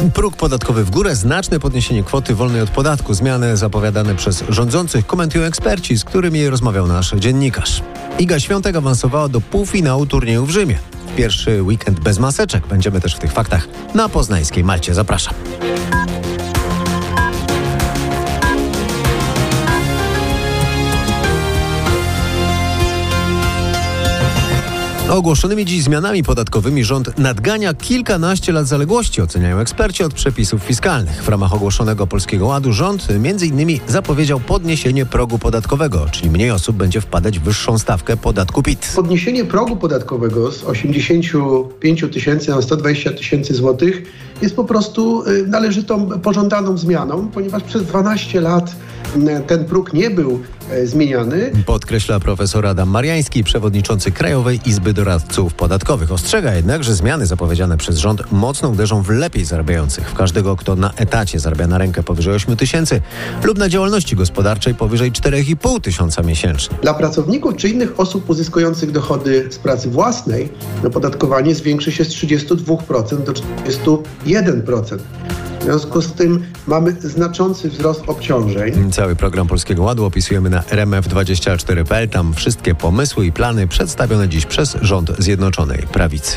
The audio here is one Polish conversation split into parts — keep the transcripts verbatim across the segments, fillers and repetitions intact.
Próg podatkowy w górę, znaczne podniesienie kwoty wolnej od podatku. Zmiany zapowiadane przez rządzących komentują eksperci, z którymi rozmawiał nasz dziennikarz. Iga Świątek awansowała do półfinału turnieju w Rzymie. Pierwszy weekend bez maseczek. Będziemy też w tych faktach na poznańskiej Malcie. Zapraszam. Ogłoszonymi dziś zmianami podatkowymi rząd nadgania kilkanaście lat zaległości, oceniają eksperci od przepisów fiskalnych. W ramach ogłoszonego Polskiego Ładu rząd między innymi zapowiedział podniesienie progu podatkowego, czyli mniej osób będzie wpadać w wyższą stawkę podatku P I T. Podniesienie progu podatkowego z osiemdziesiąt pięć tysięcy na sto dwadzieścia tysięcy złotych jest po prostu należytą, pożądaną zmianą, ponieważ przez dwanaście lat ten próg nie był zmieniany. Podkreśla profesor Adam Mariański, przewodniczący Krajowej Izby Doradców Podatkowych. Ostrzega jednak, że zmiany zapowiedziane przez rząd mocno uderzą w lepiej zarabiających. W każdego, kto na etacie zarabia na rękę powyżej ośmiu tysięcy lub na działalności gospodarczej powyżej czterech i pół tysiąca miesięcznie. Dla pracowników czy innych osób uzyskujących dochody z pracy własnej opodatkowanie zwiększy się z trzydziestu dwóch procent do trzydziestu jeden procent. W związku z tym mamy znaczący wzrost obciążeń. Cały program Polskiego Ładu opisujemy na r m f dwadzieścia cztery kropka p l. Tam wszystkie pomysły i plany przedstawione dziś przez rząd Zjednoczonej Prawicy.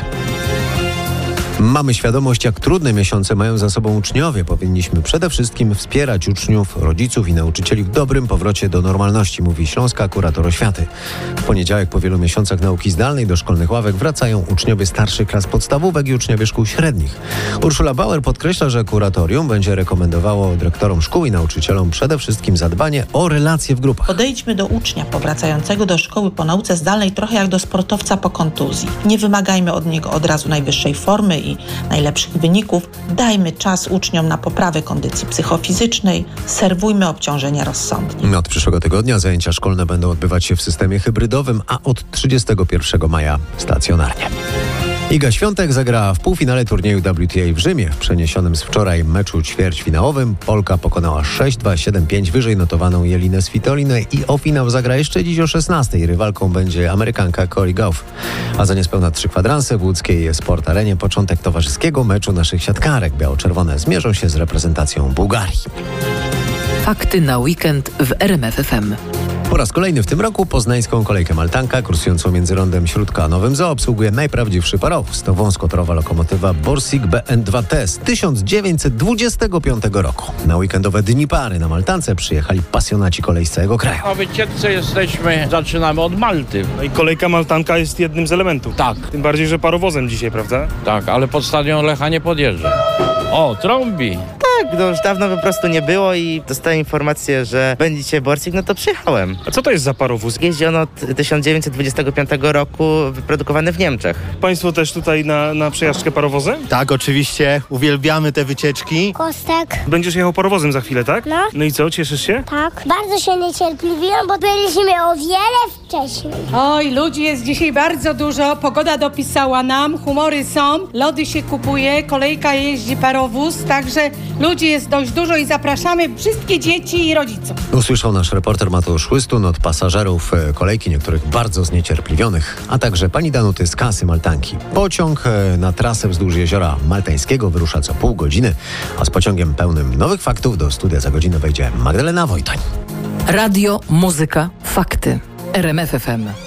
Mamy świadomość, jak trudne miesiące mają za sobą uczniowie. Powinniśmy przede wszystkim wspierać uczniów, rodziców i nauczycieli w dobrym powrocie do normalności, mówi śląska kurator oświaty. W poniedziałek po wielu miesiącach nauki zdalnej do szkolnych ławek wracają uczniowie starszych klas podstawówek i uczniowie szkół średnich. Urszula Bauer podkreśla, że kuratorium będzie rekomendowało dyrektorom szkół i nauczycielom przede wszystkim zadbanie o relacje w grupach. Podejdźmy do ucznia powracającego do szkoły po nauce zdalnej trochę jak do sportowca po kontuzji. Nie wymagajmy od niego od razu najwyższej formy i najlepszych wyników. Dajmy czas uczniom na poprawę kondycji psychofizycznej. Serwujmy obciążenia rozsądnie. Od przyszłego tygodnia zajęcia szkolne będą odbywać się w systemie hybrydowym, a od trzydziestego pierwszego maja stacjonarnie. Iga Świątek zagrała w półfinale turnieju W T A w Rzymie. W przeniesionym z wczoraj meczu ćwierćfinałowym Polka pokonała sześć dwa siedem pięć wyżej notowaną Jelinę Svitolinę i o finał zagra jeszcze dziś o szesnastej. Rywalką będzie Amerykanka Cory Gauff. A za niespełna trzy kwadranse w łódzkiej Sport Arenie początek towarzyskiego meczu naszych siatkarek. Biało-czerwone zmierzą się z reprezentacją Bułgarii. Fakty na weekend w R M F F M. Po raz kolejny w tym roku poznańską kolejkę Maltanka kursującą między rondem Śródka a Nowym Zoo obsługuje najprawdziwszy parowóz. To wąskotorowa lokomotywa Borsig B N dwa T z tysiąc dziewięćset dwudziestego piątego roku. Na weekendowe dni pary na Maltance przyjechali pasjonaci kolei z całego kraju. O wycieczce jesteśmy, zaczynamy od Malty. No i kolejka Maltanka jest jednym z elementów. Tak. Tym bardziej, że parowozem dzisiaj, prawda? Tak, ale pod stadion Lecha nie podjeżdża. O, trąbi. Tak, no już dawno po prostu nie było i dostałem informację, że będzie dzisiaj Borsig, no to przyjechałem. A co to jest za parowóz? Jeździ on od tysiąc dziewięćset dwudziestego piątego roku, wyprodukowany w Niemczech. Państwo też tutaj na, na przejażdżkę parowozem? Tak, oczywiście. Uwielbiamy te wycieczki. Kostek. Będziesz jechał parowozem za chwilę, tak? No. No i co, cieszysz się? Tak. Bardzo się niecierpliwiłam, bo byliśmy o wiele wcześniej. Oj, ludzi jest dzisiaj bardzo dużo. Pogoda dopisała nam, humory są, lody się kupuje, kolejka jeździ parowóz, także ludzi jest dość dużo i zapraszamy wszystkie dzieci i rodziców. Usłyszał nasz reporter Mateusz Łystun od pasażerów kolejki, niektórych bardzo zniecierpliwionych, a także pani Danuty z kasy Maltanki. Pociąg na trasę wzdłuż Jeziora Maltańskiego wyrusza co pół godziny, a z pociągiem pełnym nowych faktów do studia za godzinę wejdzie Magdalena Wojtoń. Radio, muzyka, fakty. R M F F M.